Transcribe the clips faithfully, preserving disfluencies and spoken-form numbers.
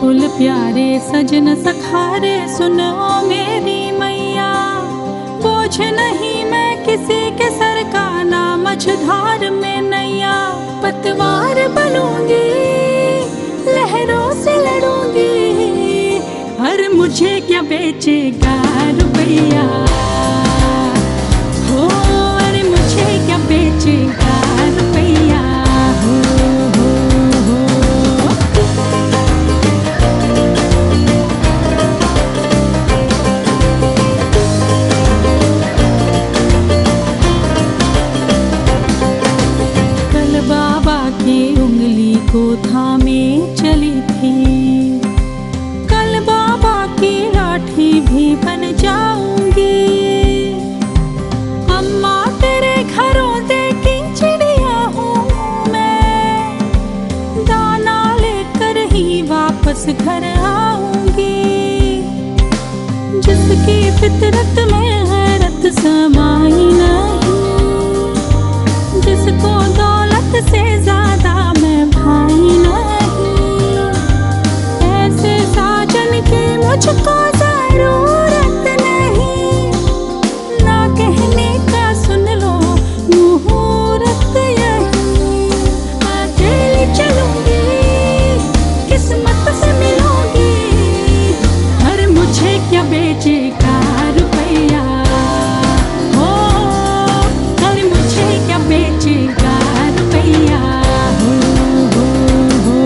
बाबुल प्यारे सजन सखारे सुनो मेरी मैया, बोझ नहीं मैं किसी के सर का, ना मझधार में नैया। पतवार बनूंगी, लहरों से लड़ूंगी, हर मुझे क्या बेचेगा रुपया। हो अरे मुझे क्या बेचेगा रुपया। हो हो हो कल बाबा की उंगली को थामे चली थी, कल बाबा की लाठी भी बन जाऊंगी। अम्मा तेरे घरों देखी चिड़िया हूँ मैं, दाना लेकर ही वापस घर आऊंगी। जिसकी फितरत में हैरत समाई नहीं, जिसको दौलत से ज्यादा मैं भाई नहीं, ऐसे साजन की मुझको जरूरत नहीं। ना कहने का सुन लो मुहूर्त यही, अकेली चलूंगी किस्मत से मिलूंगी, हर मुझे क्या बेचेगा रुपया। हो हर मुझे क्या बेचेगा रुपया। हो हो हो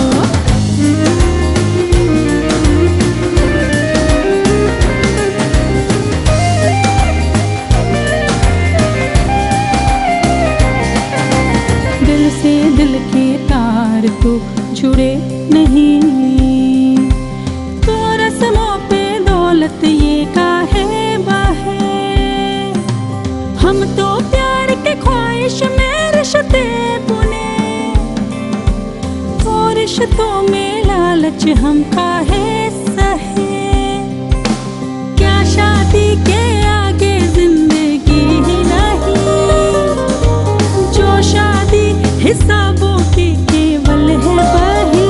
दिल से दिल के तार तो जुड़े नहीं, तो रस्मों पे दौलत ये काहे बाहे। हम तो प्यार के ख्वाहिश में रिश्ते बुने, और रिश्तों में लालच हम काहे सहे। क्या शादी के आगे जिंदगी ही नहीं, जो शादी हिसाबों की केवल है वही।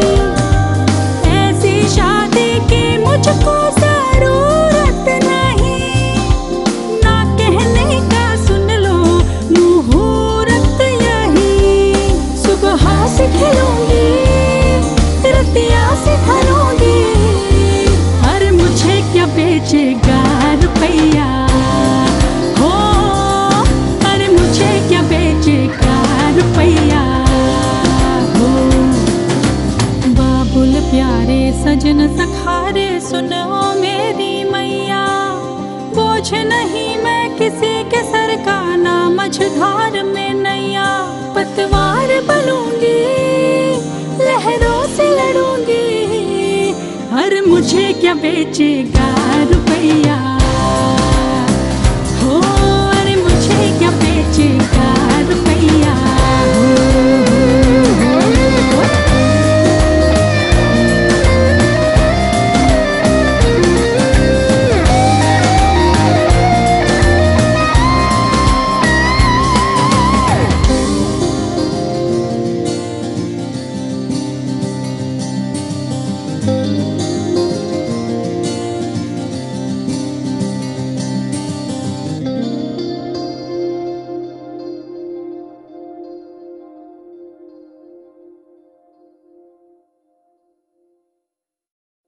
ऐसी शादी की मुझको जरूरत नहीं, ना कहने का सुन लो मुहूर्त यही। सुबह से खिलूंगी, रतिया से भरूंगी, हर मुझे क्या बेचेगा रुपया। हो अरे मुझे क्या बेचेगा रुपया। हो बाबुल प्यारे सजन सखारे सुनो मेरी मैया, बोझ नहीं मैं किसी के सर का, ना मझधार में नैया। पतवार बनूंगी, लहरों से लड़ूंगी, हर मुझे क्या बेचेगा रुपया। हो अरे मुझे क्या बेचेगा रुपया। हो, हो, हो, हो। Thank you.